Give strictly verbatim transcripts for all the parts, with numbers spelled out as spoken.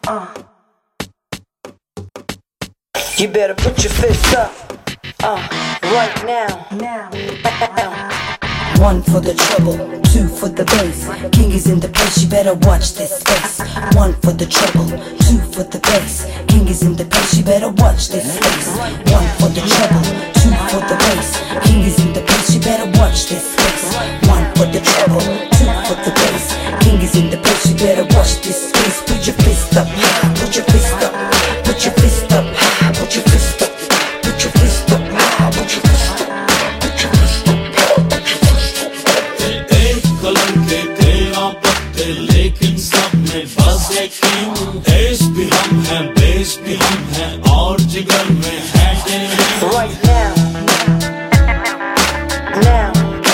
uh. You better put your fists up, uh, right now. Now. One for the trouble, two for the bass. King is in the place, you better watch this space. One for the trouble, two for the bass. King is in the place, you better watch this space. One for the trouble, two for the bass. King is in the place, you better watch this space. One for the trouble, two for the bass. King is in the place, you better watch this space. Put your fist up, put your fist up, put your fist up, put your fist up, put your fist up, put your fist up. लेकिन सब में बस एक king देश भी हम हैं base भी हम हैं और जिगर में है right now now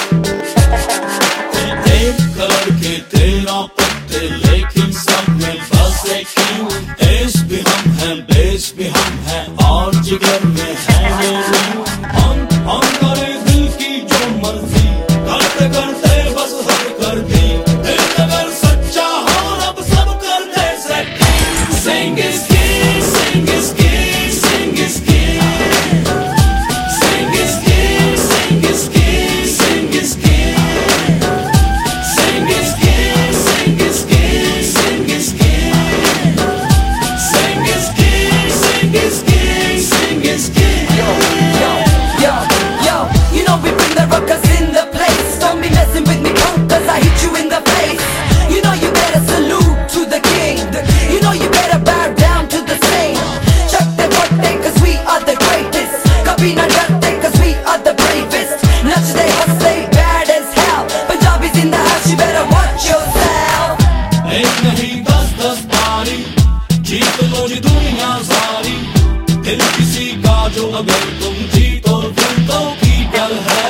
एक कलर के तेरह पत्ते लेकिन सब में बस एक किंग देश भी हम हैं बेस भी हम हैं और जिगर में है हम हम करे दिल की जो मर्जी करते करते बस हद कर दी Sing is king, sing is king, sing is king. Sing is king, sing is king, sing is king. Sing is king, sing is king, sing is king. Sing is king, sing is king, sing is king. Yo, yo, yo, yo, you know we bring the rockers in the place. Don't be messing with me, punk, cause I hit you in the face. You know you better salute to the king. You know you better bow down to the same. Chuck the button cause we are the greatest. Kabhi na darte cause we are the bravest. Nach they hustle bad as hell. Punjabis in the house, you better watch yourself. एक नहीं दस दस बारी जीत लो जी दुनिया सारी दिल किसी का जो अगर तुम जीतो फिर तो की गल है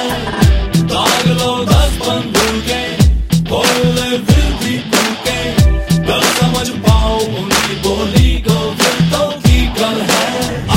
दाग लो दस बंदूके बोले फिर भी कूके गल समझ पाओ उनकी बोली को फिर तो की गल है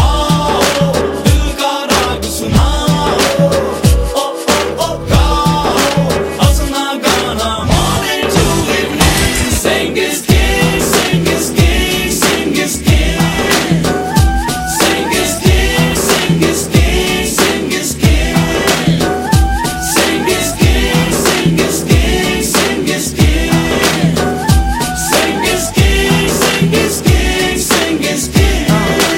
आओ दिल का राग सुनाओ ओ ओ ओ गाओ हंसना गाना morning to evening sing is king sing is king sing is king sing is king sing is king sing is king sing is king sing is king sing is king sing is king sing is king sing is king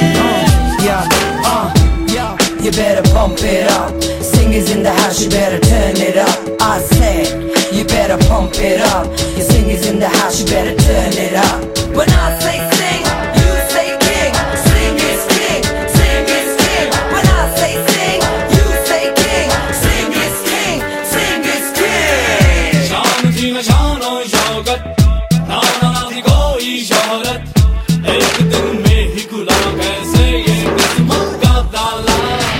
Yeah, uh, yeah, you better pump it up. Singers in the house, you better turn it up. I said, you better pump it up. Your singers in the house, you better turn it up. When I say sing, you say king. Sing is king, sing is king. When I say sing, you say king. Sing is king, sing is king. शान थी न शान और शौकत ना ना ना थी कोई शोहरत एक दिन में ही खुला कैसे ये किस्मत का ताला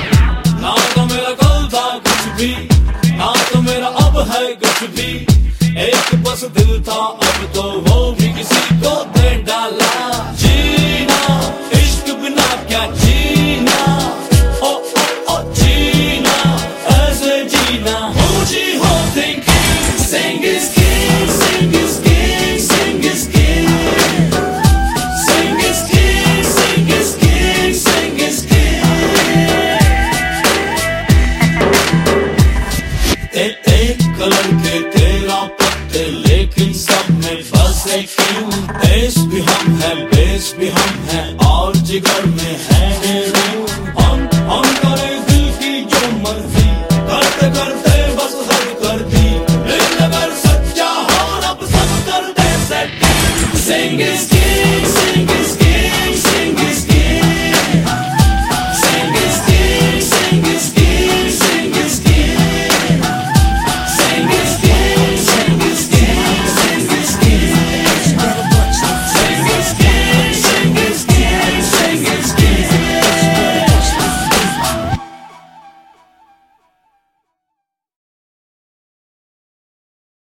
ना तो मेरा कल था कुछ भी ना तो मेरा अब है कुछ भी एक बस दिल था अब तो वो भी किसी को दे डाला जीना इश्क बिना क्या जीना ओ ओ ओ जीना ऐसे जीना मुझे हो thinking sing is king sing is king sing is king sing is king sing is king sing is king एक एक कलर के तेरह पत्ते लेकिन सब में बस एक किंग देश भी हम हैं बेस भी हम हैं और जिगर में है हम हम करे दिल की जो मर्जी करते करते बस हद कर दी लेकिन अगर सच्चा हो रब सब कर दे सेटिंग sing is